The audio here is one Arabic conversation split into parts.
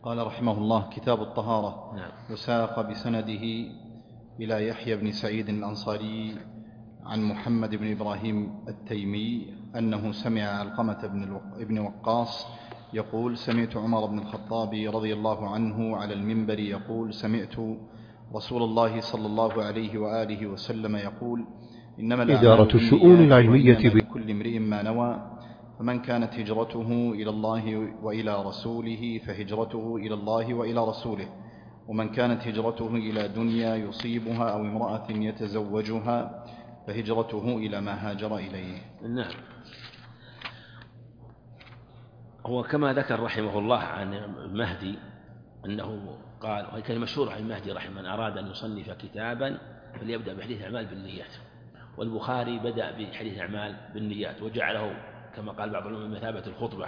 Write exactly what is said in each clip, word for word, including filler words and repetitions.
قال رحمه الله: كتاب الطهارة. نعم. وساق بسنده إلى يحيى بن سعيد الأنصاري عن محمد بن إبراهيم التيمي أنه سمع علقمة بن وقاص يقول: سمعت عمر بن الخطاب رضي الله عنه على المنبر يقول: سمعت رسول الله صلى الله عليه وآله وسلم يقول: إنما إدارة الشؤون العلمية لكل امرئ ما نوى، فمن كانت هجرته إلى الله وإلى رسوله فهجرته إلى الله وإلى رسوله، ومن كانت هجرته إلى دنيا يصيبها أو امرأة يتزوجها فهجرته إلى ما هاجر إليه. نعم. هو كما ذكر رحمه الله عن المهدي أنه قال، وهي كلمة مشهورة عن المهدي رحمه: من أراد أن يصنف كتابا فليبدأ بحديث الأعمال بالنيات. والبخاري بدأ بحديث الأعمال بالنيات وجعله كما قال بعض العلماء مثابة الخطبة.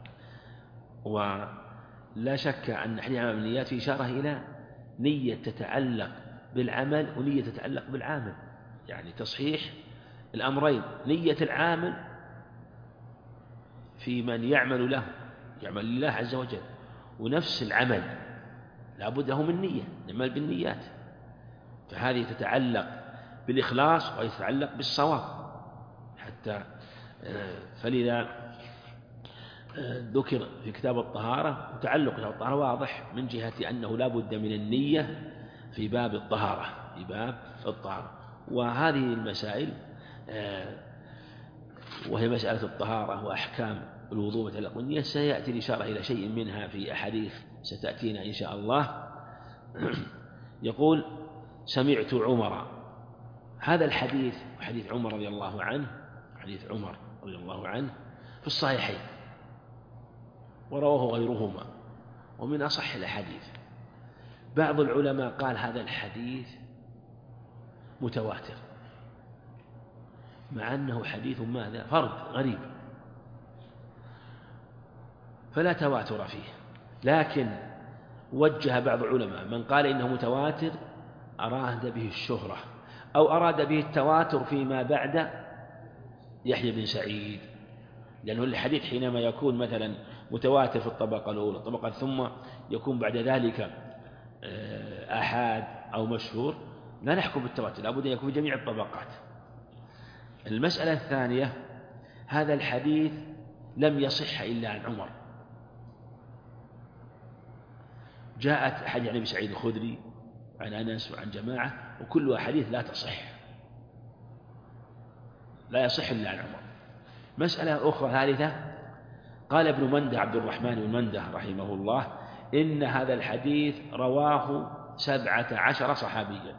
ولا شك أن حديث الأعمال بالنيات في إشارة إلى نية تتعلق بالعمل ونية تتعلق بالعامل، يعني تصحيح الأمرين: نية العامل في من يعمل له، يعمل لله عز وجل، ونفس العمل لا بد له من نية، نعمل بالنيات، فهذه تتعلق بالإخلاص ويتعلق بالصواب. حتى فلذا ذكر في كتاب الطهارة، وتعلق كتاب الطهارة واضح من جهة أنه لا بد من النية في باب الطهارة، في باب الطهارة. وهذه المسائل وهي مسألة الطهارة وأحكام الوضوء متعلق بالنية سيأتي الإشارة إلى شيء منها في أحاديث ستأتينا إن شاء الله. يقول: سمعت عمر. هذا الحديث حديث عمر رضي الله عنه، حديث عمر رضي الله عنه في الصحيحين ورواه غيرهما ومن أصح الأحاديث. بعض العلماء قال هذا الحديث متواتر، مع أنه حديث ماذا؟ فرد غريب، فلا تواتر فيه. لكن وجه بعض العلماء من قال إنه متواتر أراد به الشهرة، أو أراد به التواتر فيما بعد يحيى بن سعيد، لأنه الحديث حينما يكون مثلا متواتر في الطبقة الأولى الطبقة ثم يكون بعد ذلك آحاد أو مشهور، لا نحكم بالتواتر، لابد أن يكون في جميع الطبقات. المسألة الثانية: هذا الحديث لم يصح إلا عن عمر. جاءت أحاديث عن أبي سعيد الخدري عن أنس وعن جماعة، وكلها حديث لا تصح، لا يصح إلا عن عمر. مسألة أخرى ثالثة: قال ابن منده عبد الرحمن بن منده رحمه الله إن هذا الحديث رواه سبعة عشر صحابيا.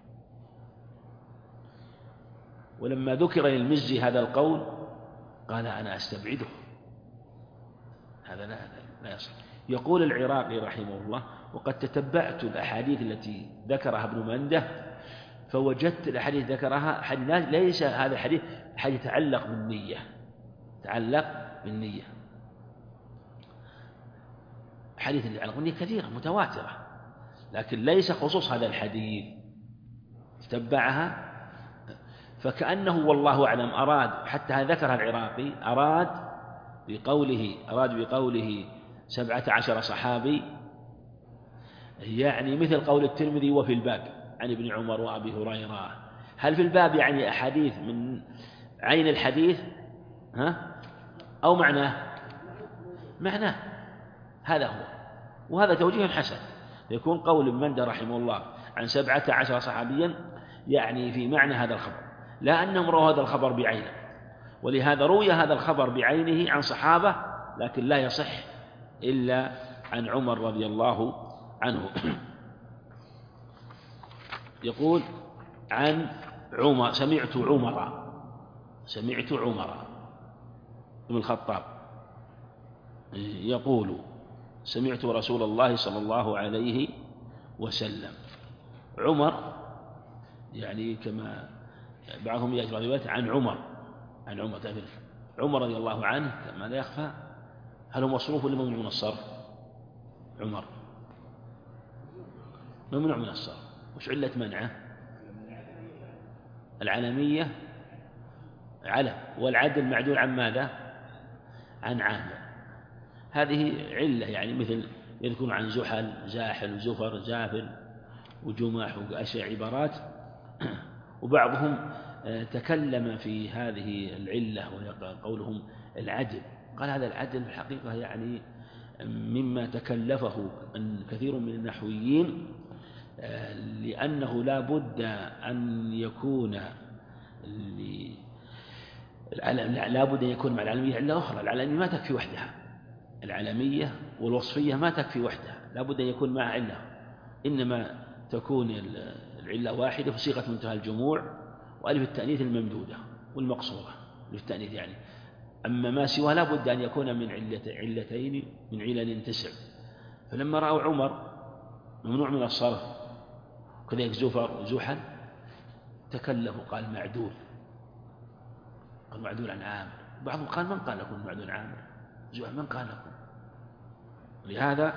ولما ذكر للمزي هذا القول قال: أنا أستبعده، هذا لا, لا يصح. يقول العراقي رحمه الله: وقد تتبعت الأحاديث التي ذكرها ابن منده فوجدت الأحاديث ذكرها حديث ليس هذا الحديث حديث يتعلق بالنية، تعلق بالنية. حديث اللي يتعلق بالنية كثيرة متواترة، لكن ليس خصوص هذا الحديث. تتبعها فكأنه والله أعلم أراد، حتى ذكرها العراقي، أراد بقوله أراد بقوله سبعة عشر صحابي، يعني مثل قول الترمذي وفي الباب عن ابن عمر وأبي هريرة. هل في الباب يعني أحاديث من عين الحديث ها أو معناه؟ معناه، هذا هو. وهذا توجيه حسن، يكون قول ابن منده رحمه الله عن سبعة عشر صحابيا يعني في معنى هذا الخبر، لا أنهم رأوا هذا الخبر بعينه، ولهذا روي هذا الخبر بعينه عن صحابة لكن لا يصح إلا عن عمر رضي الله عنه. يقول: عن عمر سمعت عمر سمعت عمر بن الخطاب يقول: سمعت رسول الله صلى الله عليه وسلم. عمر يعني كما بعضهم يأتي روايات عن عمر عن عمر عمر رضي الله عنه، كما لا يخفى هل هو مصروف ولا ممنوع من الصرف؟ عمر ممنوع من الصرف. وش علة منعه؟ العلمية علم، والعدل معدول عن ماذا؟ عن عامل. هذه علة، يعني مثل يذكرون عن زحل زاحل زفر زافل وجمح وأشياء عبارات. وبعضهم تكلم في هذه العلة وقولهم العدل، قال هذا العدل في الحقيقة يعني مما تكلفه كثير من النحويين، لأنه لا بد أن يكون لا بد أن يكون مع العلمية علة أخرى. العلمية ما تكفي وحدها، العلمية والوصفية ما تكفي وحدها، لا بد أن يكون معها علة، إنما تكون العلة واحدة في صيغة منتهى الجموع وألف التأنيث الممدودة والمقصورة ألف التأنيث يعني. أما ما سواه لا بد أن يكون من علة علتين من علل تسع. فلما رأوا عمر ممنوع من الصرف كذلك زفر وزحل تكلفوا قال معدول، قال معدول عن عامر. بعضهم قال من قال لكم معدول عن عامر زحل من قال لكم. لهذا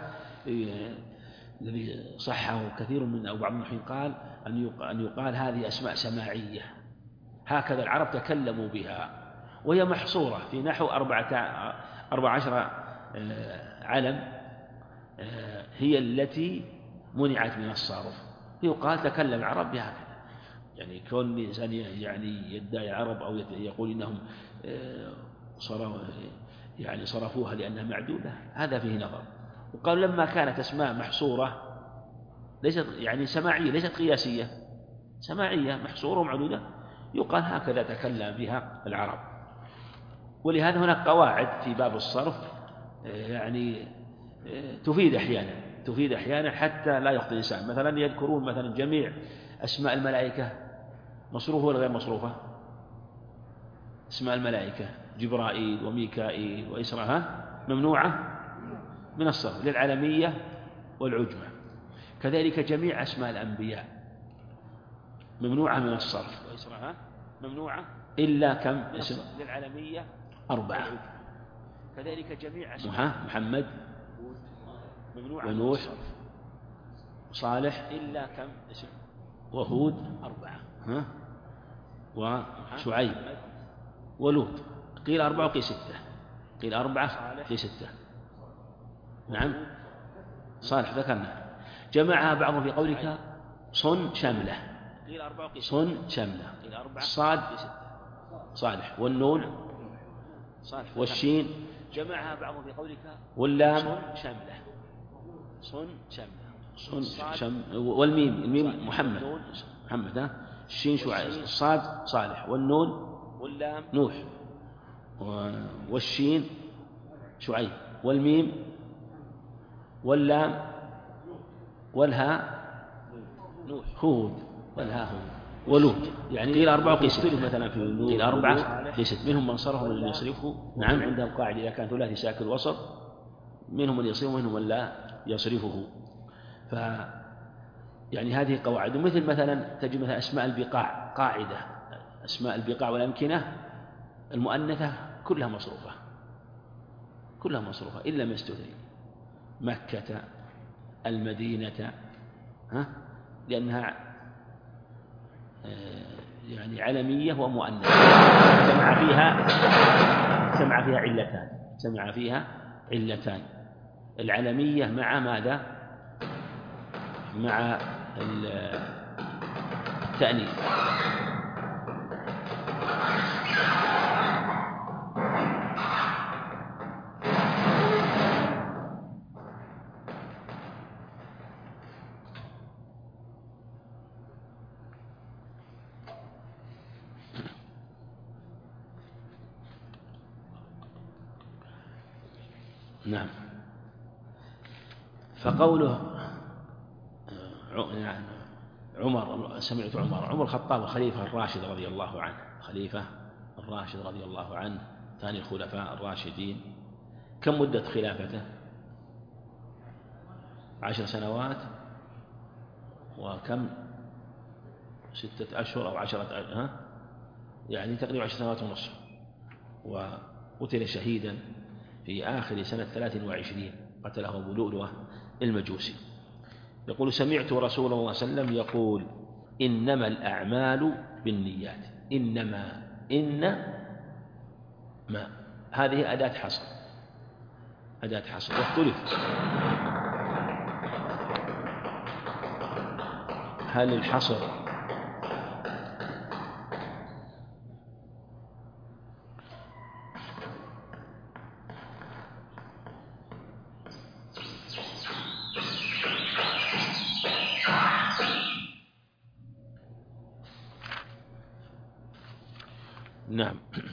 الذي صحه كثير من أو بعض النحويين قال أن يقال هذه أسماء سماعية، هكذا العرب تكلموا بها، وهي محصورة في نحو أربعة أربع عشر علم هي التي منعت من الصرف. يقال تكلم العرب بهكذا، يعني كون الإنسان يعني يدعي العرب أو يقول إنهم صرفوا يعني صرفوها لأنها معدودة، هذا فيه نظر. وقال لما كانت أسماء محصورة ليست يعني سماعية ليست قياسية، سماعية محصورة ومعدودة، يقال هكذا تكلم بها العرب. ولهذا هناك قواعد في باب الصرف يعني تفيد أحيانا تفيد أحيانا حتى لا يخطئ الإنسان. مثلا يذكرون مثلا جميع أسماء الملائكة مصروفة ولا غير مصروفة؟ أسماء الملائكة جبرائيل وميكائيل وإسرائيل ممنوعة من الصرف للعلمية والعجمة. كذلك جميع أسماء الأنبياء ممنوعة من الصرف وإسرائيل ممنوعة إلا كم اسم للعلمية أربعة. كذلك جميع أسماء محمد ممنوعة ونوح صالح إلا كم اسم وهود أربعة ها وشعيب ولوط. قيل أربعة وقيل ستة، قيل أربعة قيل ستة. نعم صالح ذكرنا. جمعها بعضهم في قولك صن شاملة، صن شاملة الصاد صالح والنون والشين جمعها بعضهم في قولك واللام شاملة صن شاملة صن شم والميم الميم محمد محمد ها الشين شعيب الصاد صالح والنون واللام نوح والشين شعيب والميم واللام والهاء هود والهاء هود ولوط. يعني قيل أربعة وقيل ستة مثلا في النون، قيل أربعة قيل ستة. منهم من صرفه ومن يصرفه. نعم عندهم قاعدة إذا كان ثلاثي ساكن الوسط منهم من يصرفه ومنهم من لا يصرفه. ف يعني هذه قواعد. مثل مثلا تجد مثلا أسماء البقاع قاعدة أسماء البقاع والأمكنة المؤنثة كلها مصروفة كلها مصروفة إلا ما استثني مكة المدينة ها لأنها يعني علمية ومؤنثة سمع فيها سمع فيها علتان سمع فيها علتان العلمية مع ماذا؟ مع التأنيث. نعم. فقوله عمر سمعت عمر عمر الخطاب الخليفة الراشد رضي الله عنه خليفة الراشد رضي الله عنه ثاني الخلفاء الراشدين. كم مدة خلافته؟ عشر سنوات وكم ستة أشهر أو عشرة أشهر ها؟ يعني تقريبا عشر سنوات ونصف. وقتل شهيدا في آخر سنة ثلاث وعشرين قتله أبو لؤلؤة المجوسي. يقول سمعت رسول الله صلى الله عليه وسلم يقول إنما الأعمال بالنيات. إنما إن ما هذه أداة حصر أداة حصر واختلف هل الحصر نعم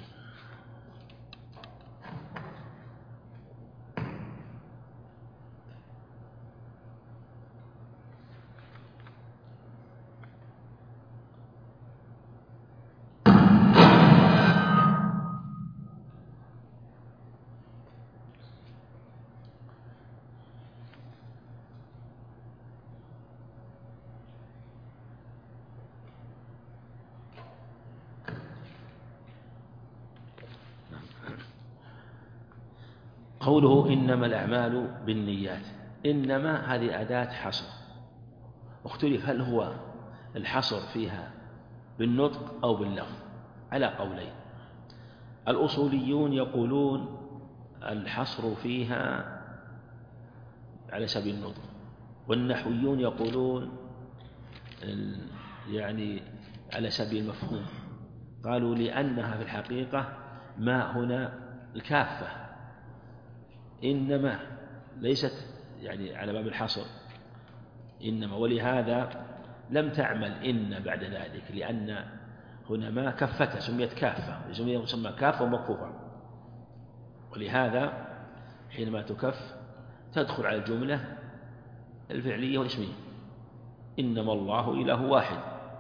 قوله إنما الأعمال بالنيات، إنما هذه أداة حصر، واختلف هل هو الحصر فيها بالنطق أو باللفظ على قولين. الأصوليون يقولون الحصر فيها على سبيل النطق، والنحويون يقولون يعني على سبيل المفهوم. قالوا لأنها في الحقيقة ما هنا الكافة، إنما ليست يعني على باب الحصر إنما، ولهذا لم تعمل إن بعد ذلك، لأن هنا ما كفتها سميت كافة، يسمى كافة ومكفوفة، ولهذا حينما تكف تدخل على الجملة الفعلية والاسمية. إنما الله إله واحد،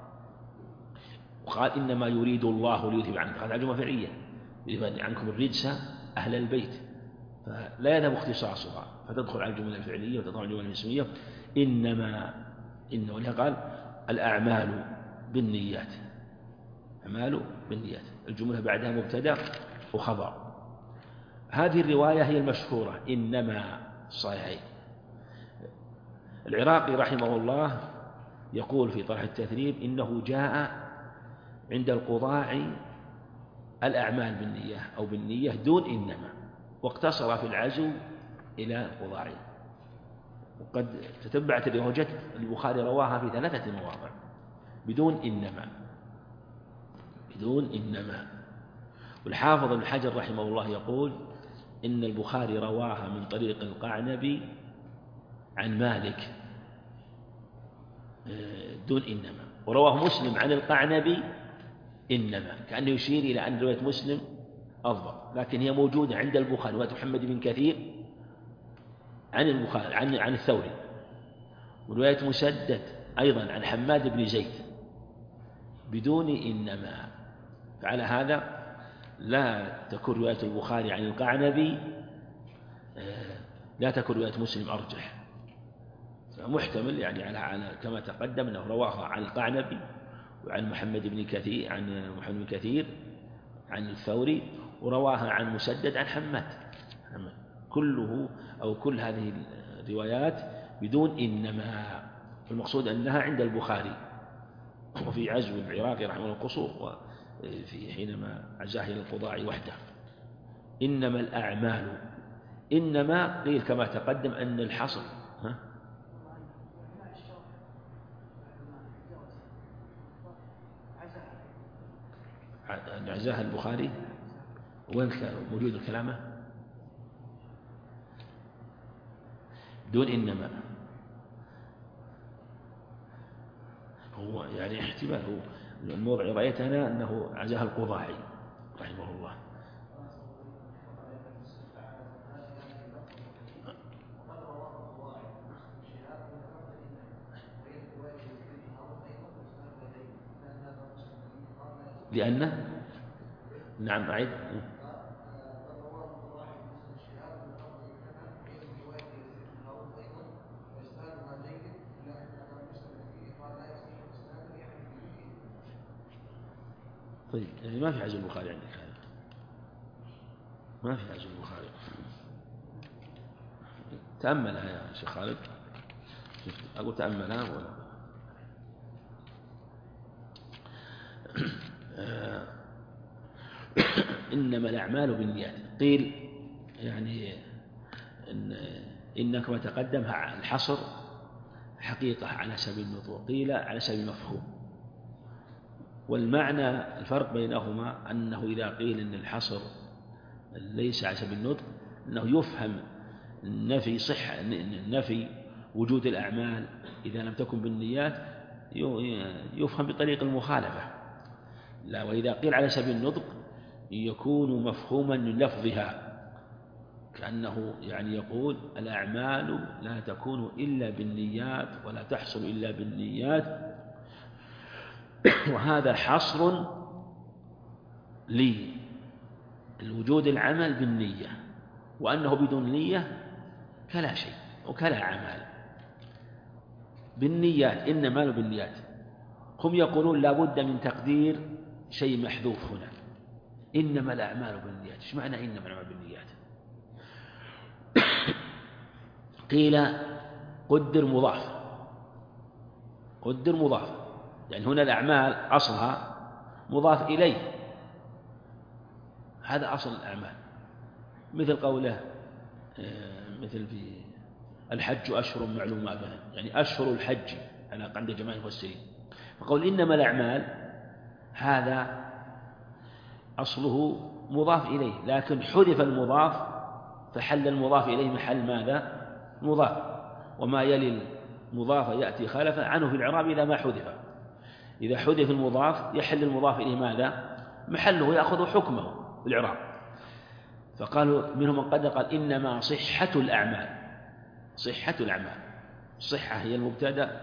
وقال إنما يريد الله ليذهب عنكم، هذا جملة فعلية، يذهب عنكم الرجس أهل البيت، فلا يذهب اختصاصها، فتدخل على الجملة الفعلية وتدخل على الجملة الاسمية. إنما إن ولهذا قال الأعمال بالنيات، أعمال بالنيات، الجملة بعدها مبتدأ وخبر. هذه الرواية هي المشهورة إنما الصحيحين. العراقي رحمه الله يقول في طرح التثريب إنه جاء عند القضاع الأعمال بالنية أو بالنية دون إنما، واقتصر في العزو إلى القضاع. وقد تتبعت الروايات البخاري رواها في ثلاثة مواضع بدون إنما، بدون إنما. والحافظ ابن حجر رحمه الله يقول إن البخاري رواها من طريق القعنبي عن مالك دون إنما، ورواه مسلم عن القعنبي إنما، كأنه يشير إلى أن رواية مسلم أفضل، لكن هي موجودة عند البخاري رواية محمد بن كثير عن البخاري عن عن الثوري، ورواية مسدد أيضا عن حماد بن زيد بدون إنما. فعلى هذا لا تكون رواية البخاري عن القعنبي لا تكون رواية مسلم أرجح، محتمل يعني على كما تقدم أنه رواها عن القعنبي وعن محمد بن كثير عن محمد بن كثير عن الثوري، ورواها عن مسدد عن حماد، كله أو كل هذه الروايات بدون إنما. المقصود أنها عند البخاري، وفي عزو العراقي رحمه الله القصور في حينما عزاه إلى القضاء وحده. إنما الأعمال، إنما قيل كما تقدم أن الحصر ها؟ عزاه البخاري، وين موجود الكلامة دون إنما؟ هو يعني احتمال، هو الموضع رأيت أنا أنه عزاه القضاعي رحمه الله. لأنه نعم أعيد طيب، يعني ما في عزو البخاري عندك هذا، ما في عزو البخاري. تأملها يا شيخ خالد، شفت أقول تأملها ولا إنما الأعمال بالنيات. قيل يعني إن إن كما تقدم الحصر حقيقة على سبيل النطق، وقيل على سبيل المفهوم. والمعنى الفرق بينهما أنه إذا قيل أن الحصر ليس على سبيل النطق أنه يفهم نفي صحة نفي وجود الأعمال إذا لم تكن بالنيات يفهم بطريق المخالفة. لا، وإذا قيل على سبيل النطق يكون مفهوما من لفظها، كأنه يعني يقول الأعمال لا تكون إلا بالنيات ولا تحصل إلا بالنيات، وهذا حصر للوجود العمل بالنية، وأنه بدون نية كلا شيء وكلا عمل. بالنيات إنما بالنيات، هم يقولون لا بد من تقدير شيء محذوف هنا، إنما الأعمال بالنيات. إيش معنى إنما الأعمال بالنيات؟ قيل قدر مضاف، قدر مضاف، يعني هنا الأعمال أصلها مضاف إليه، هذا أصل الأعمال، مثل قوله مثل في الحج أشهر معلومات، يعني أشهر الحج أنا عند جماعة المفسرين، فقول إنما الأعمال هذا أصله مضاف إليه، لكن حذف المضاف فحل المضاف إليه محل ماذا؟ مضاف، وما يلي المضاف يأتي خلفا عنه في الإعراب إذا ما حذف. إذا حذف المضاف يحل المضاف إليه ماذا؟ محله، يأخذ حكمه في الإعراب. فقالوا منهم من قد قال إنما صحة الأعمال، صحة الأعمال، الصحة هي المبتدأ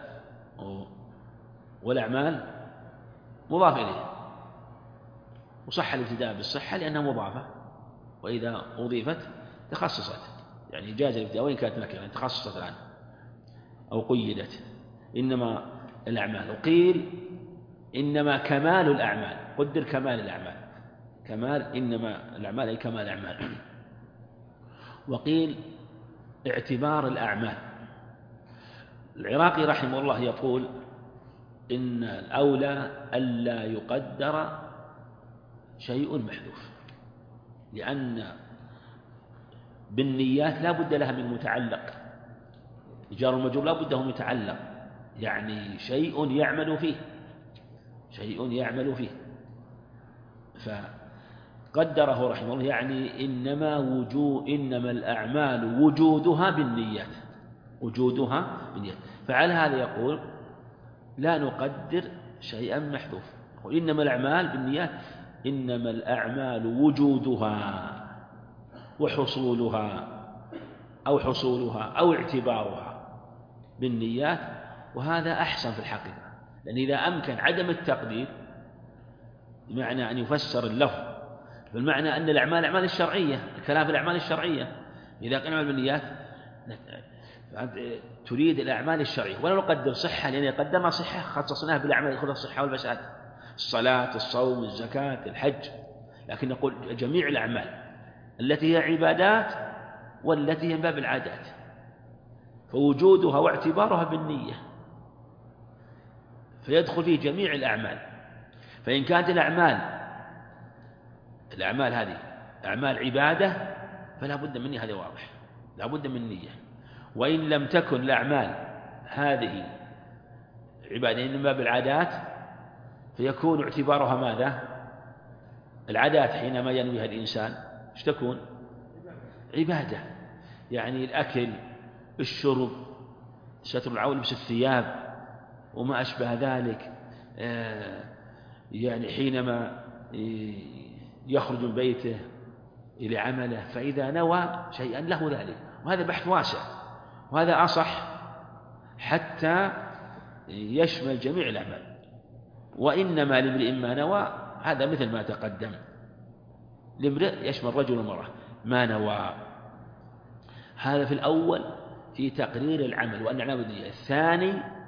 والأعمال مضاف إليه، وصح الابتداء بالصحة لأنها مضافة، وإذا أضيفت تخصصت، يعني جاز الابتداء وإن كانت نكرة، يعني تخصصت الآن أو قيدت. إنما الأعمال، وقيل إنما كمال الأعمال، قدر كمال الأعمال، كمال إنما الأعمال أي كمال الأعمال. وقيل اعتبار الأعمال. العراقي رحمه الله يقول إن الأولى ألا يقدر شيء محذوف، لأن بالنيات لا بد لها من متعلق، جار المجرور لا بد له متعلق، يعني شيء يعمل فيه، شيء يعمل فيه، فقدره رحمه الله يعني إنما وجود إنما الأعمال وجودها بالنيات، وجودها بالنيات. فعلى هذا يقول لا نقدر شيئا محذوف، وإنما الأعمال بالنيات، إنما الأعمال وجودها وحصولها أو حصولها أو اعتبارها بالنيات، وهذا أحسن في الحقيقة، لأن إذا أمكن عدم التقدير بمعنى أن يفسر اللفظ بالمعنى أن الأعمال أعمال الشرعية، الكلام في الأعمال الشرعية، إذا قلنا بالنيات تريد الأعمال الشرعية، ولا نقدر صحة، لأن قدمنا صحة خصصناها بالأعمال يأخذ الصحة والفساد، الصلاة، الصوم، الزكاة، الحج، لكن نقول جميع الأعمال التي هي عبادات والتي هي من باب العادات، فوجودها واعتبارها بالنية، فيدخل فيه جميع الأعمال. فإن كانت الأعمال الأعمال هذه أعمال عبادة فلا بد من نية، هذا واضح، لا بد من نية. وإن لم تكن الأعمال هذه عبادة من باب العادات فيكون اعتبارها ماذا؟ العادات حينما ينويها الإنسان ايش تكون؟ عبادة، يعني الأكل، الشرب، ستر العورة، لبس الثياب وما أشبه ذلك، يعني حينما يخرج من بيته إلى عمله، فإذا نوى شيئا له ذلك، وهذا بحث واسع، وهذا أصح حتى يشمل جميع الأعمال. وإنما لامرئ ما نوى، هذا مثل ما تقدم، لامرئ يشمل رجل ومرأة ما نوى، هذا في الأول في تقرير العمل وأن نعمل بالنية. الثاني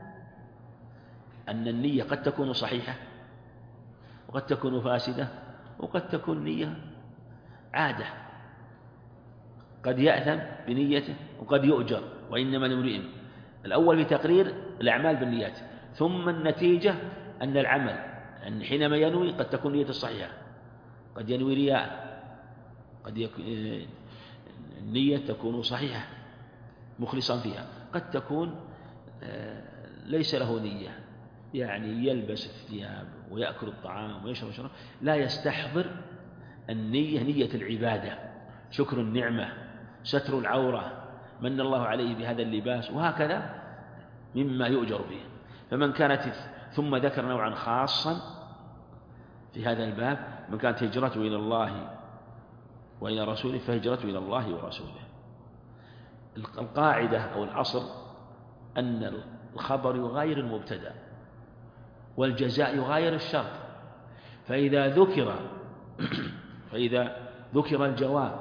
أن النية قد تكون صحيحة وقد تكون فاسدة وقد تكون نية عادة، قد يأثم بنيته وقد يؤجر، وإنما لامرئ. الأول في تقرير الأعمال بالنيات، ثم النتيجة أن العمل أن حينما ينوي قد تكون نية الصحيحة، قد ينوي رياء، قد يكون النية تكون صحيحة مخلصا فيها، قد تكون ليس له نية، يعني يلبس الثياب ويأكل الطعام ويشرب الشراب، لا يستحضر النية نية العبادة، شكر النعمة، ستر العورة، من الله عليه بهذا اللباس، وهكذا مما يؤجر به. فمن كانت ثم ذكر نوعا خاصا في هذا الباب: من كانت هجرته إلى الله وإلى رسوله فهجرته إلى الله ورسوله. القاعدة أو الأصل أن الخبر يغاير المبتدأ والجزاء يغاير الشرط، فإذا ذكر فإذا ذكر الجواب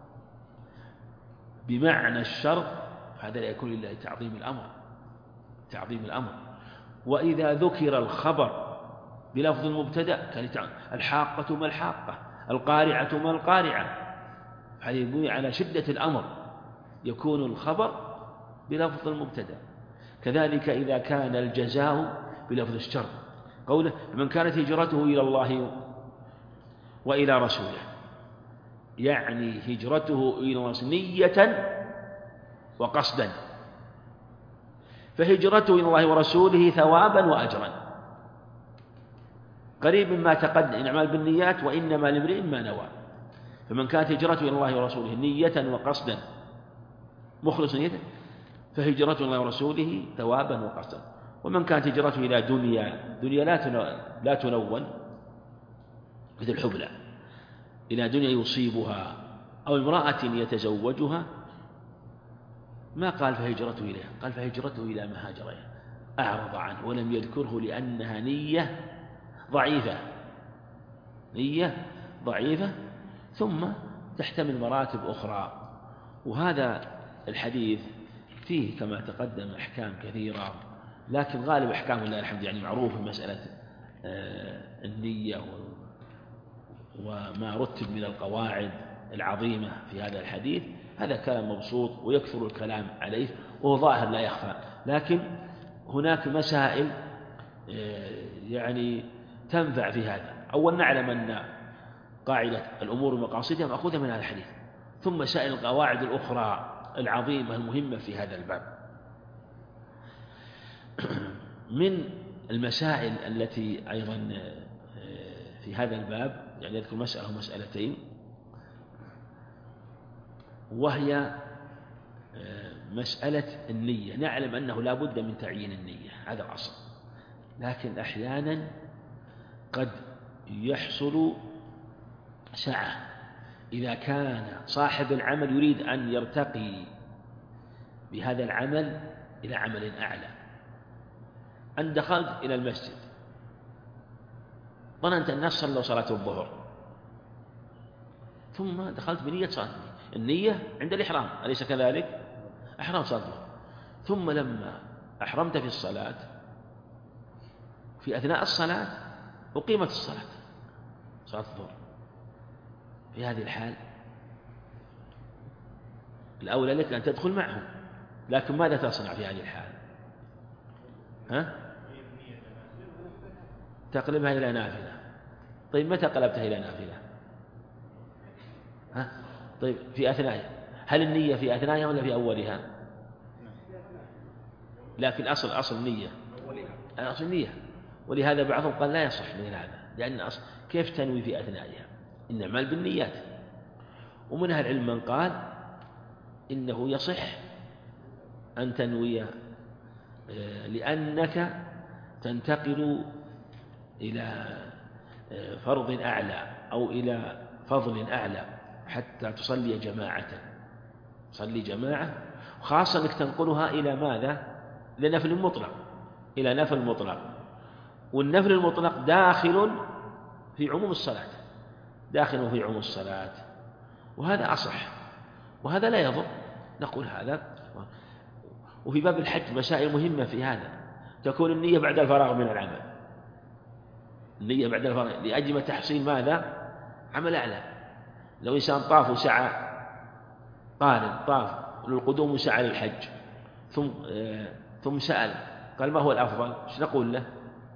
بمعنى الشرط هذا لا يكون إلا تعظيم الأمر تعظيم الأمر وإذا ذكر الخبر بلفظ المبتدأ كان الحاقة ما الحاقة، القارعة ما القارعة، هذا يبني على شدة الأمر، يكون الخبر بلفظ المبتدأ. كذلك إذا كان الجزاء بلفظ الشرط، قوله: من كانت هجرته إلى الله وإلى رسوله، يعني هجرته إلى الله نية وقصدا، فهجرته إلى الله ورسوله ثوابا وأجرا، قريب مما تقدم: الأعمال بالنيات وإنما لامرئ ما نوى. فمن كانت هجرته إلى الله ورسوله نية وقصدا مخلص نيته فهجرته إلى الله ورسوله ثوابا وقصدا. ومن كانت هجرته إلى دنيا دنيا لا تنون مثل الحبلى، إلى دنيا يصيبها أو امرأة يتزوجها، ما قال فهجرته إليها، قال فهجرته إلى ما هاجر إليه، أعرض عنه ولم يذكره لأنها نية ضعيفة نية ضعيفة ثم تحتمل مراتب أخرى. وهذا الحديث فيه كما تقدم أحكام كثيرة، لكن غالب أحكام الله الحمد يعني معروف في مسألة النية وما رتب من القواعد العظيمة في هذا الحديث. هذا كلام مبسوط ويكثر الكلام عليه وهو ظاهر لا يخفى، لكن هناك مسائل يعني تنفع في هذا. أول نعلم أن قاعدة الأمور ومقاصدها مأخوذة من هذا الحديث، ثم سائل القواعد الأخرى العظيمة المهمة في هذا الباب. من المسائل التي أيضا في هذا الباب يعني يذكر مسألة ومسألتين، وهي مسألة النية. نعلم أنه لا بد من تعيين النية، هذا الأصل، لكن أحيانا قد يحصل سعة إذا كان صاحب العمل يريد أن يرتقي بهذا العمل إلى عمل أعلى. أن دخلت إلى المسجد ظننت الناس صلوا صلاة الظهر، ثم دخلت بنية صلاة النية عند الإحرام، أليس كذلك؟ أحرام صلاة الظهر، ثم لما أحرمت في الصلاة في أثناء الصلاة أقيمت الصلاة صلاة الظهر. في هذه الحال الأولى لك أن تدخل معهم، لكن ماذا تصنع في هذه الحال؟ ها؟ تقلبها إلى نافلة. طيب متى قلبتها إلى نافلة؟ ها؟ طيب في أثنائها، هل النية في أثنائها ولا في أولها؟ لكن أصل أصل نية أصل نية، ولهذا بعضهم قال لا يصح من هذا، لأن أصل كيف تنوي في أثنائها؟ إنما الأعمال بالنيات. ومن أهل العلم من قال إنه يصح أن تنوي لأنك تنتقل إلى فرض أعلى أو إلى فضل أعلى حتى تصلي جماعة تصلي جماعة، خاصة أنك تنقلها إلى ماذا؟ إلى نفل مطلق إلى نفل مطلق والنفل المطلق داخل في عموم الصلاة داخل في عموم الصلاة وهذا أصح وهذا لا يضر، نقول هذا. وفي باب الحج مسائل مهمة في هذا، تكون النية بعد الفراغ من العمل، النية بعد الفراغ لأجل تحصيل ماذا؟ عمل أعلى. لو إنسان طاف وسعى قارن طاف للقدوم وسعى للحج ثم آه ثم سأل قال ما هو الأفضل؟ ايش نقول له؟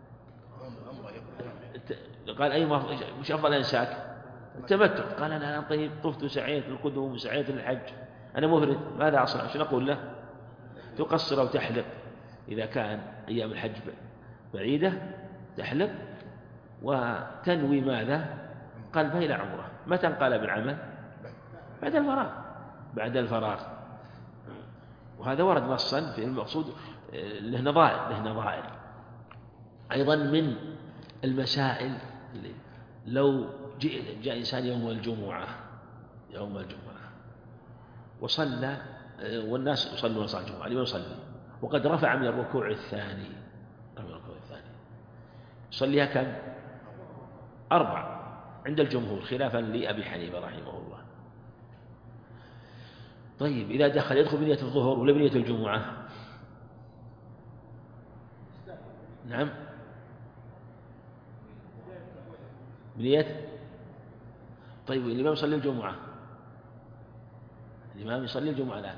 قال أي مش أفضل أنساك؟ التمتع. قال أنا طيب طفت وسعيت للقدوم وسعيت للحج أنا مفرد، ماذا أصنع؟ ايش نقول له؟ تقصر أو تحلق؟ إذا كان أيام الحج بعيدة تحلق وتنوي ماذا؟ قلبها إلى عمره. متى انقلب العمل؟ بعد الفراغ بعد الفراغ وهذا ورد نصا في المقصود له نظائر له نظائر أيضا من المسائل. لو جاء إنسان يوم الجمعة يوم الجمعة وصلى والناس يصلون صلاة الجمعة الإمام يصلي وقد رفع من الركوع الثاني رفع من الركوع الثاني يصليها كم؟ أربع عند الجمهور خلافا لأبي حنيفة رحمه الله. طيب إذا دخل يدخل بنية الظهر ولا بنية الجمعة؟ نعم بنية. طيب الإمام يصلي الجمعة الإمام يصلي الجمعة الآن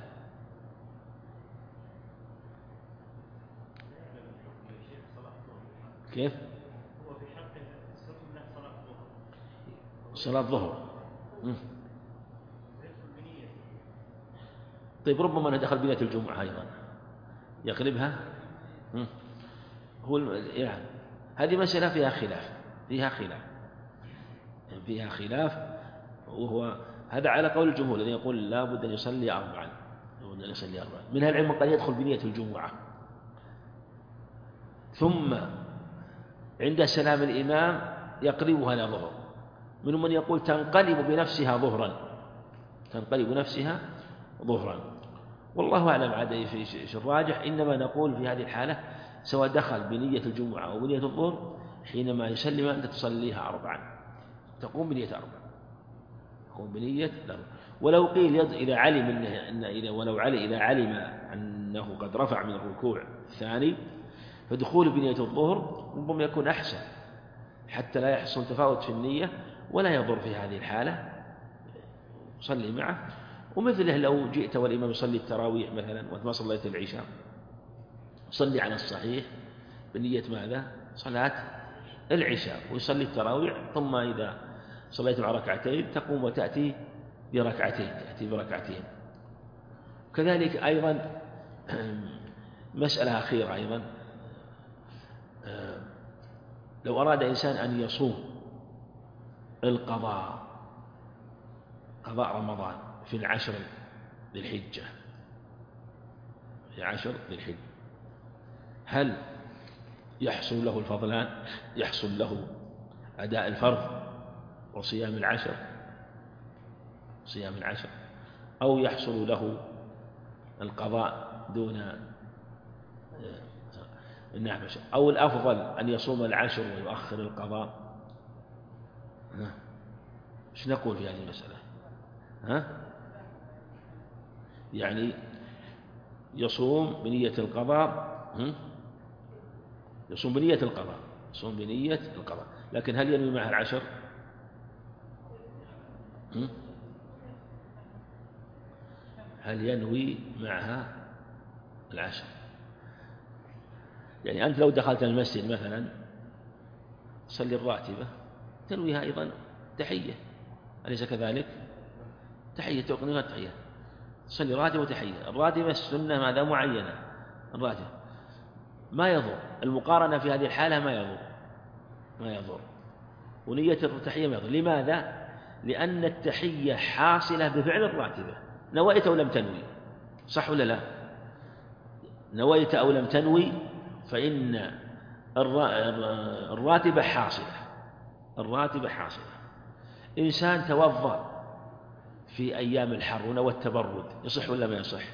كيف؟ صلاة الظهر. طيب ربما أنه دخل بنية الجمعة أيضا يقلبها. هو يعني هذه مسألة فيها خلاف فيها خلاف فيها خلاف وهو هذا على قول الجمهور الذي يقول لا بد أن يصلي أربعا لابد أن يصلي أربعا. من العلم قد يدخل بنية الجمعة ثم عند سلام الإمام يقلبها إلى ظهر. منهم من يقول تنقلب بنفسها ظهرا تنقلب نفسها ظهرا. والله أعلم عاد في الراجح إنما نقول في هذه الحالة سواء دخل بنية الجمعة أو بنية الظهر حينما يسلم أنت تصليها أربعا تقوم بنية أربعا تقوم بنية أربعا. ولو قيل إذا علم إن إذا ولو علم إذا علم أنه قد رفع من الركوع الثاني فدخول بنية الظهر ربما يكون أحسن حتى لا يحصل تفاوت في النية ولا يضر في هذه الحالة صلي معه. ومثله لو جئت والإمام يصلي التراويح مثلا وأنت ما صليت العشاء صلي على الصحيح بنية ماذا؟ صلاة العشاء ويصلي التراويح ثم إذا صليت مع ركعتين تقوم وتأتي بركعتين تأتي بركعتين. كذلك أيضا مسألة أخيرة أيضا لو أراد إنسان أن يصوم القضاء قضاء رمضان في العشر ذي الحجة في عشر ذي الحجة هل يحصل له الفضلان يحصل له أداء الفرض وصيام العشر صيام العشر أو يحصل له القضاء دون النعمة أو الأفضل أن يصوم العشر ويؤخر القضاء؟ ايش نقول في هذه المسألة؟ ها؟ يعني يصوم بنية القضاء يصوم بنية القضاء يصوم بنية القضاء لكن هل ينوي معها العشر؟ هل ينوي معها العشر؟ يعني أنت لو دخلت المسجد مثلا تصلي الراتبة تنويها أيضا تحية أليس كذلك؟ تحية تقنيها تحية تصلي راتبة وتحية. الراتبة السنة ماذا معينة الراتبة ما يضر المقارنة في هذه الحالة ما يضر ما يضر ونية التحية ما يضر. لماذا؟ لأن التحية حاصلة بفعل الراتبة نويت أو لم تنوي صح ولا لا؟ نويت أو لم تنوي فإن الراتبة حاصلة الراتبة حاصلة. إنسان توضأ في أيام الحر ونوى التبرد يصح ولا ما يصح؟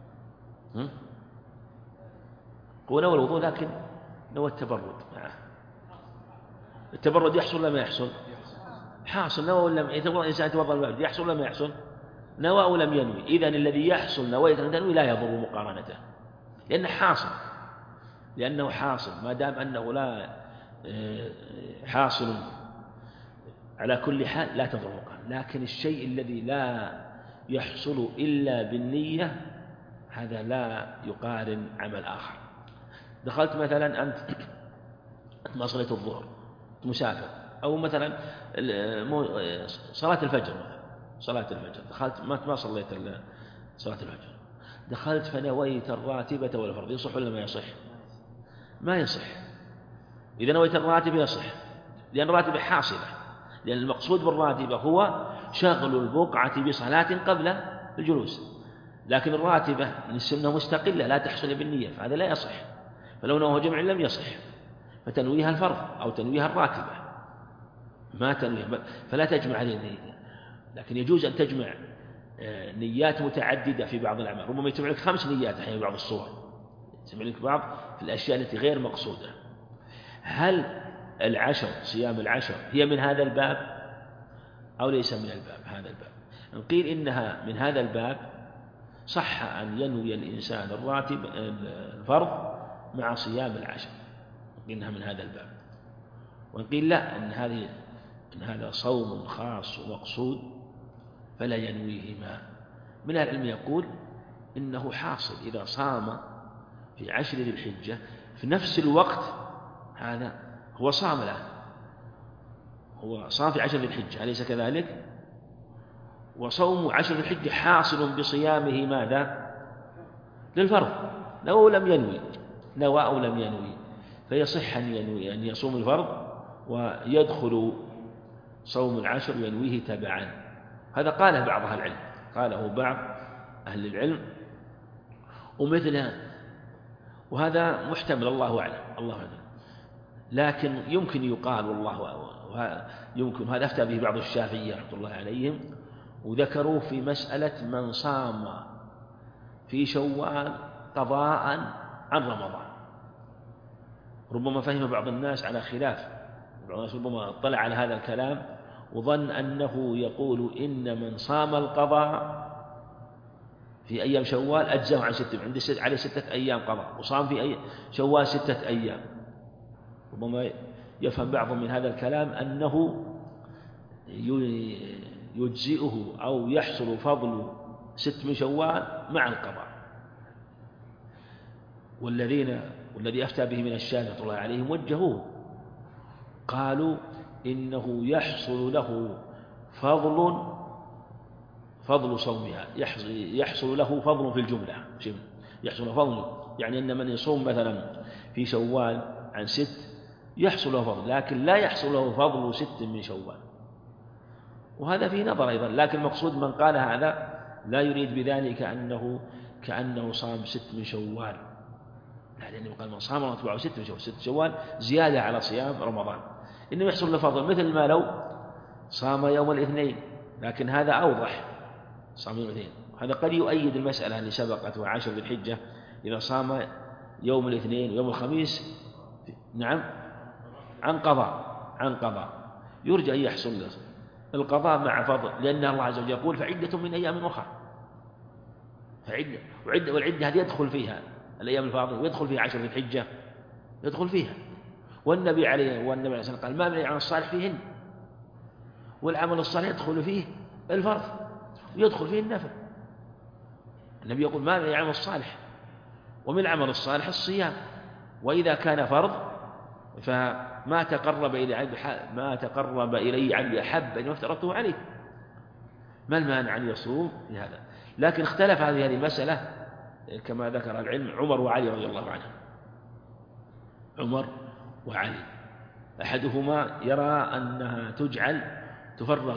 هو نوى الوضوء لكن نوى التبرد معه التبرد يحصل ولا ما يحصل؟ حاصل. نوى ولا ما يتوضأ إنسان توضأ البرد يحصل ولا ما يحصل؟ نوى أو لم ينوي. إذن الذي يحصل نويت أن تنوي لا يضر مقارنته لأنه حاصل لأنه حاصل ما دام أنه لا حاصل على كل حال لا تضر مقارنة. لكن الشيء الذي لا يحصل إلا بالنية هذا لا يقارن عمل آخر. دخلت مثلا أنت ما صليت الظهر مسافر أو مثلا صلاة الفجر صلاة الفجر دخلت ما ما صليت صلاة الفجر دخلت فنويت الراتبة والفرض، يصح ولا ما يصح؟ ما يصح. إذا نويت الراتبة يصح، لأن الراتبة حاصلة، لأن المقصود بالراتبة هو شغل البقعة بصلاة قبل الجلوس، لكن الراتبة من السنة مستقلة لا تحصل بالنية، فهذا لا يصح. فلو نوى جمع لم يصح، فتنويها الفرض أو تنويها الراتبة، ما تنويها، فلا تجمع عليه النية. لكن يجوز أن تجمع نيات متعددة في بعض الأعمال، ربما يجمع لك خمس نيات أحيانا في بعض الصور، يجمع لك بعض في الأشياء التي غير مقصودة. هل العشر صيام العشر هي من هذا الباب أو ليس من الباب؟ هذا الباب إن قيل إنها من هذا الباب صح أن ينوي الإنسان الراتب الفرض مع صيام العشر، إنها من هذا الباب. وإن قيل لا، أن هذه إن هذا صوم خاص ومقصود فلا ينويهما. من العلم يقول إنه حاصل إذا صام في عشر ذي الحجة في نفس الوقت، هذا هو صام له، هو صام في عشر ذي الحجة، أليس كذلك؟ وصوم عشر ذي الحجة حاصل بصيامه ماذا؟ للفرض، لو لم ينوي، نوى أو لم ينوي، فيصح أن ينوي أن يصوم الفرض ويدخل صوم العشر ينويه تبعا. هذا قاله بعض أهل العلم، قاله بعض أهل العلم ومثله، وهذا محتمل، الله أعلم، الله أعلم. لكن يمكن يقال والله يمكن هذا أفتى به بعض الشافعية رحمة الله عليهم، وذكروا في مسألة من صام في شوال قضاء عن رمضان. ربما فهم بعض الناس على خلاف، بعض الناس ربما اطلع على هذا الكلام وظن أنه يقول إن من صام القضاء في أيام شوال أجزاه عن ستة، عند ست عليه ستة أيام قضاء، وصام في أي شوال ستة أيام. ربما يفهم بعض من هذا الكلام أنه يجزئه أو يحصل فضل ست من شوال مع القضاء. والذين والذي أفتى به من الشافعية رحمة الله عليهم وجهوه، قالوا إنه يحصل له فضل فضل صومها، يحصل له فضل في الجملة، يحصل له فضل، يعني أن من يصوم مثلا في شوال عن ست يحصل له فضل، لكن لا يحصل له فضل ست من شوال. وهذا فيه نظر أيضا، لكن المقصود من قال هذا لا يريد بذلك أنه كأنه صام ست من شوال، لا، لأنه قال من صام واتبعه ست من شوال، ست شوال زيادة على صيام رمضان، إنه يحصل له فضل، مثل ما لو صام يوم الاثنين، لكن هذا أوضح، صام يوم الاثنين. هذا قد يؤيد المسألة اللي سبقت وعشر ذي الحجة، إذا صام يوم الاثنين ويوم الخميس نعم عن قضاء عن قضاء يرجى أن يحصل له القضاء مع فضل، لأن الله عز وجل يقول فعدة من أيام أخرى، فعدة وعدة، والعدة هذه يدخل فيها الأيام الفاضلة ويدخل فيها عشر ذي الحجة، يدخل فيها. والنبي عليه والنبي عليه الصلاة والسلام قال ما من العمل الصالح فيهن، والعمل الصالح يدخل فيه الفرض ويدخل فيه النفل. النبي يقول ما من العمل الصالح، ومن العمل الصالح الصيام، وإذا كان فرض فما تقرب إلي عبدي ما تقرب إلي عبدي أحب أن افترضته عليه. ما المانع أن يصوم في هذا؟ لكن اختلف هذه المسألة كما ذكر العلم عمر وعلي رضي الله عنهم. عمر وعلي أحدهما يرى أنها تجعل تفرغ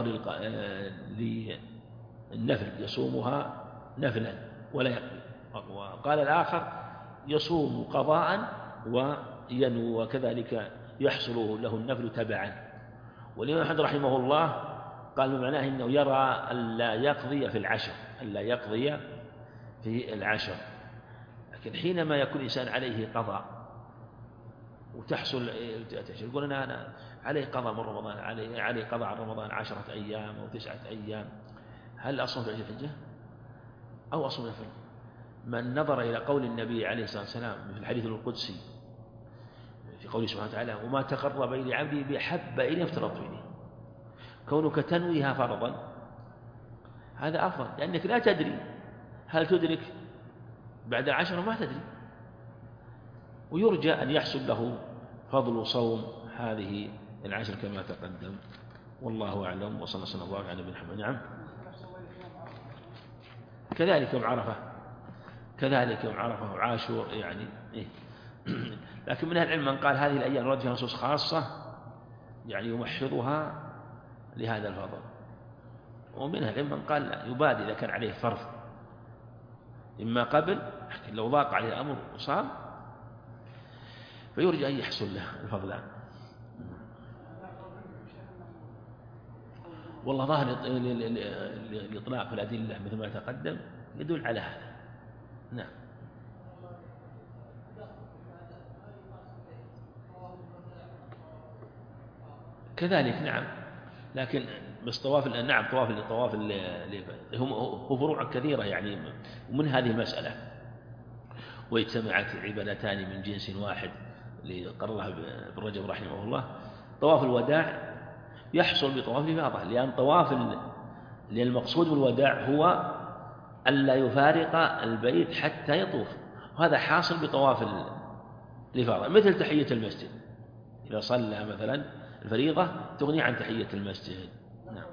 للنفل، يصومها نفلا ولا يقضي، وقال الآخر يصوم قضاء وينوي وكذلك يحصل له النفل تبعا. والإمام أحمد رحمه الله قال بمعناه أنه يرى أن لا يقضي في العشر، أن لا يقضي في العشر. لكن حينما يكون الإنسان عليه قضاء وتحصل يقول أنا, أنا عليه قضاء من رمضان، عليه عليه قضاء عن رمضان عشرة أيام أو تسعة أيام، هل أصوم في عشر الحجة أو أصوم نفل؟ من نظر إلى قول النبي عليه الصلاة والسلام في الحديث القدسي في قوله سبحانه وتعالى وما تقرب إلي عبدي بأحب إلي افترضت إليه، كونك تنويها فرضا هذا أفضل، لأنك لا تدري هل تدرك بعد عشر، ما تدري، ويرجى أن يحصل له فضل صوم هذه العشر كما تقدم، والله أعلم. وصلى الله وسلم على نبينا محمد. نعم كذلك يوم عرفة كذلك يوم عرفة وعاشور يعني إيه. لكن من أهل العلم من قال هذه الأيام ورد فيها نصوص خاصة يعني يمحضها لهذا الفضل، ومن أهل العلم من قال لا يبادي إذا كان عليه فرض إما قبل، لكن لو ضاق عليه الأمر وصام فيرجى أن يحصل له الفضلان. والله ظاهر الإطلاق في الأدلة مثل ما تقدم يدل على هذا. نعم. كذلك نعم، لكن بس طواف نعم طواف الطواف هم هو فروع كثيرة يعني ومن هذه المسألة، واجتمعت عبادتان من جنس واحد اللي قررها ابن رجب رحمه الله. طواف الوداع يحصل بطواف الإفاضة، لأن طواف لأن المقصود بالوداع هو ألا يفارق البيت حتى يطوف، وهذا حاصل بطواف الإفاضة، مثل تحية المسجد إذا صلى مثلا الفريضة تغني عن تحية المسجد. نعم.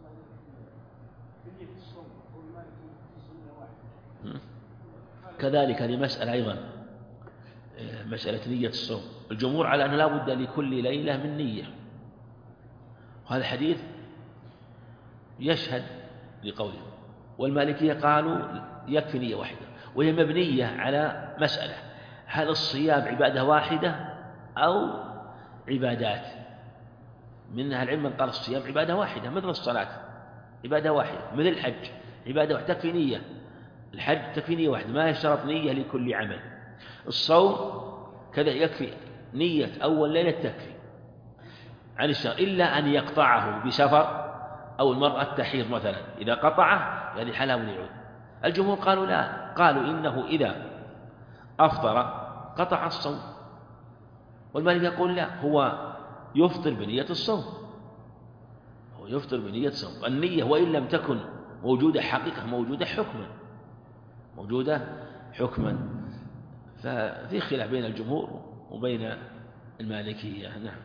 كذلك هذه مسألة أيضا، مسألة نية الصوم، الجمهور على أن لا بد لكل ليلة من نية، وهذا الحديث يشهد لقوله، والمالكية قالوا يكفي نية واحدة، وهي مبنية على مسألة هل الصيام عبادة واحدة أو عبادات. من أهل العلم من قال الصيام عبادة واحدة مثل الصلاة عبادة واحدة، مثل الحج عبادة واحدة تكفي نية، الحج تكفي نية واحدة ما يشترط نية لكل عمل. الصوم كذا يكفي نية أول ليلة تكفي عن الشهر، إلا أن يقطعه بسفر أو المرأة تحيض مثلا، إذا قطعه هذه حالة يعود. الجمهور قالوا لا، قالوا إنه إذا أفطر قطع الصوم، والمالك يقول لا، هو يفطر بنية الصوم، هو يفطر بنية الصوم. النية وإن لم تكن موجودة حقيقة موجودة حكما، موجودة حكما، ففي خلاف بين الجمهور وبين المالكية. نعم.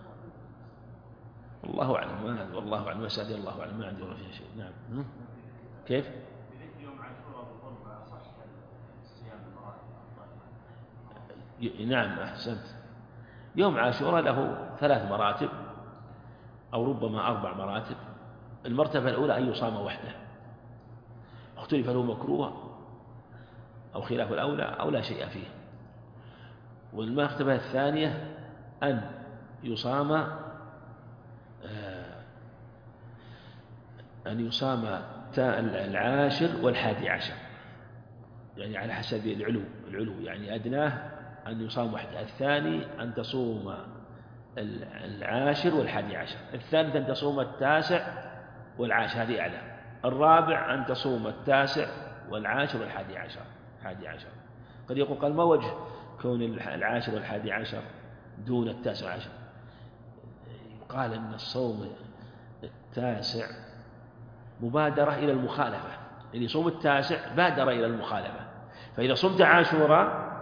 والله أعلم، ما والله أعلم، مسألة الله أعلم، ما عندي ولا فيها شيء. نعم. كيف؟ نعم أحسنت. يوم عاشوراء له ثلاث مراتب أو ربما أربع مراتب. المرتبة الأولى أن يصام وحده، اختلف له مكروه أو خلاف الأولى أو لا شيء فيه. والمرتبة الثانية أن يصام أن يصام العاشر والحادي عشر، يعني على حسب العلو العلو يعني أدناه أن يصام وحده، الثاني أن تصوم العاشر والحادي عشر، الثالث أن تصوم التاسع والعاشر هذه أعلى، الرابع أن تصوم التاسع والعاشر والحادي عشر حادي عشر. قد يقول قال ما وجه كون العاشر والحادي عشر دون التاسع والعاشر؟ قال أن الصوم التاسع مبادرة إلى المخالفة، اللي يصوم التاسع بادر إلى المخالفة، فإذا صمت عاشوراء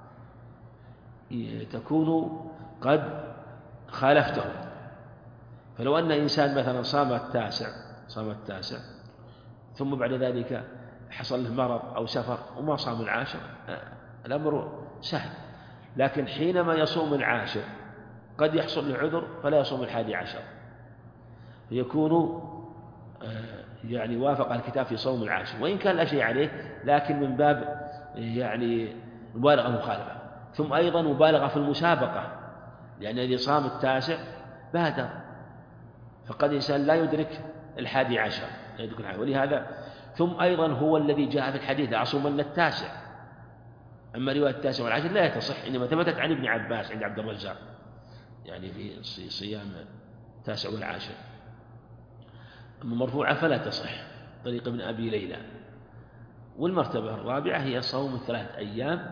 تكون قد خالفته. فلو أن إنسان مثلا صام التاسع صام التاسع ثم بعد ذلك حصل له مرض أو سفر وما صام العاشر، الأمر سهل. لكن حينما يصوم العاشر قد يحصل له عذر فلا يصوم الحادي عشر، فيكون يعني وافق الكتاب في صوم العاشر، وإن كان لا شيء عليه، لكن من باب يعني مبالغة مخالفة. ثم أيضا مبالغة في المسابقة، لأن الذي صام التاسع بادر، فقد إنسان لا يدرك الحادي عشر لا يدرك الحادي، ولهذا ثم أيضا هو الذي جاء في الحديث أصومن التاسع، أما رواية التاسع والعاشر لا تصح، إنما ثبتت عن ابن عباس عند عبد الرزاق يعني في صيام التاسع والعاشر، أما مرفوعة فلا تصح طريق ابن أبي ليلى. والمرتبة الرابعة هي صوم ثلاثة أيام،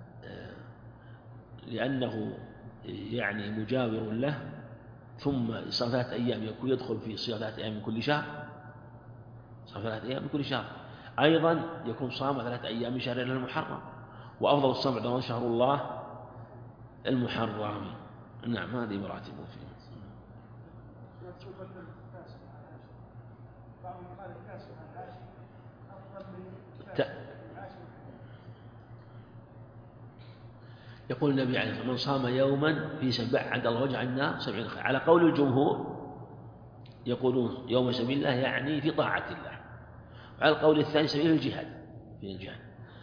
لأنه يعني مجاور له، ثم صام ثلاثة أيام يكون يدخل في صيام ثلاثة أيام من كل شهر، صام ثلاثة أيام من كل شهر. أيضا يكون صام ثلاثة أيام من شهر المحرم، وأفضل الصوم عندنا شهر الله المحرم. نعم هذه مراتب فيه. يقول النبي عليه الصلاة والسلام: من صام يوما في سبع عند الله وجه النار سبعين خير. على قول الجمهور يقولون يوم سبيل الله يعني في طاعة الله، وعلى القول الثاني سبيل الجهاد في الجهاد.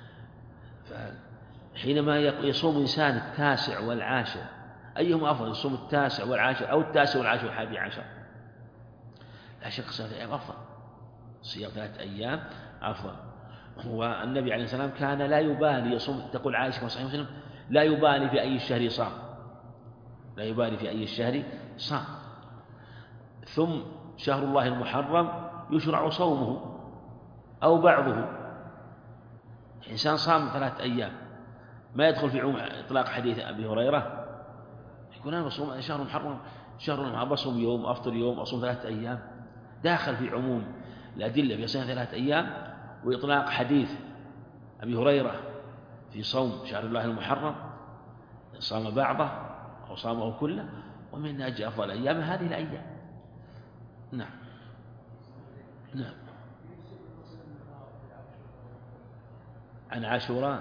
فحينما يصوم إنسان التاسع والعاشر أيهما أفضل، يصوم التاسع والعاشر أو التاسع والعاشر والحادي عشر؟ لا شك صيام ثلاثة أيام أفضل، صيام ثلاثة أيام أفضل. والنبي عليه السلام كان لا يبالي يصوم، تقول عائشة في صحيح مسلم: لا يبالي في أي الشهر صام، لا يبالي في أي الشهر صام. ثم شهر الله المحرم يشرع صومه أو بعضه. إنسان صام ثلاثة أيام ما يدخل في عموم إطلاق حديث أبي هريرة، يقول أنا بصوم شهر محرم، شهر محرم بصوم يوم أفطر يوم أصوم ثلاثة أيام، داخل في عموم الأدلة في صيام ثلاثة أيام وإطلاق حديث أبي هريرة في صوم شهر الله المحرم، صام بعضه أو صامه كله، ومن أجل أفضل أيام هذه الأيام. نعم نعم. عن عاشوراء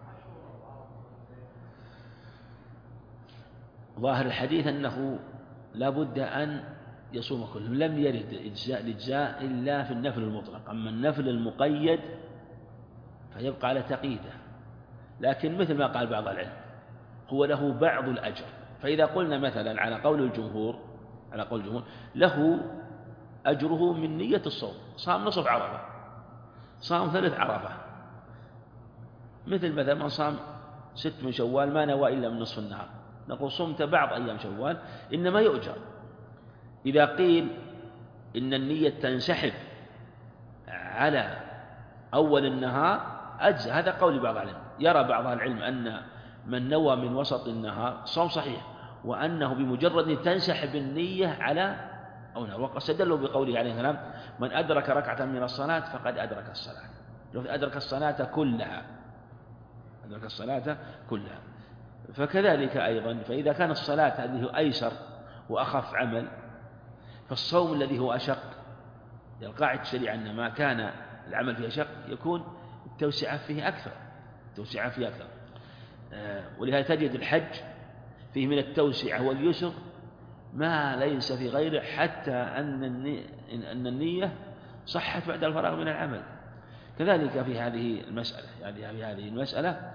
ظاهر الحديث أنه لا بد أن يصوم كله، لم يرد إجزاء الإجزاء إلا في النفل المطلق، أما النفل المقيد فيبقى على تقييده. لكن مثل ما قال بعض العلم هو له بعض الأجر. فإذا قلنا مثلا على قول الجمهور على قول الجمهور له أجره من نية الصوم، صام نصف عرفة، صام ثلث عرفة، مثل مثلا من صام ست من شوال ما نوى إلا من نصف النهار، نقول صمت بعض أيام شوال إنما يؤجر. إذا قيل إن النية تنسحب على أول النهار أجزى، هذا قول بعض العلم. يرى بعض العلم أن من نوى من وسط النهار صوم صحيح، وأنه بمجرد تنسحب النية على أو نهار. وقد استدلوا بقوله عليه السلام: من أدرك ركعة من الصلاة فقد أدرك الصلاة، أدرك الصلاة كلها، أدرك الصلاة كلها. فكذلك أيضا، فإذا كان الصلاة هذه أيسر وأخف عمل، فالصوم الذي هو أشق، القاعدة الشريعة أن ما كان العمل فيه أشق يكون التوسعة فيه أكثر، التوسعة فيه أكثر. ولهذا تجد الحج فيه من التوسعة واليسر ما ليس في غيره، حتى أن النية صحت بعد الفراغ من العمل. كذلك في هذه المسألة، يعني في هذه المسألة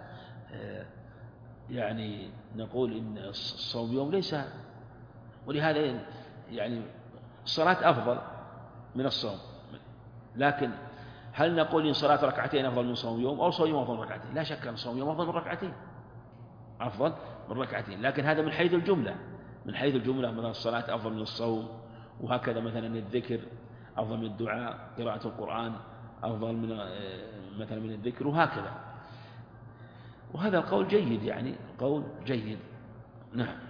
يعني نقول إن الصوم يوم ليس، ولهذا يعني الصلاة أفضل من الصوم. لكن هل نقول إن صلاة ركعتين أفضل من صوم يوم أو صوم يوم أفضل من ركعتين؟ لا شك أن صوم يوم أفضل من ركعتين، أفضل من ركعتين. لكن هذا من حيث الجملة، من حيث الجملة مثلا الصلاة أفضل من الصوم، وهكذا مثلا الذكر أفضل من الدعاء، قراءة القرآن أفضل من مثلا من الذكر، وهكذا. وهذا القول جيد، يعني قول جيد. نعم.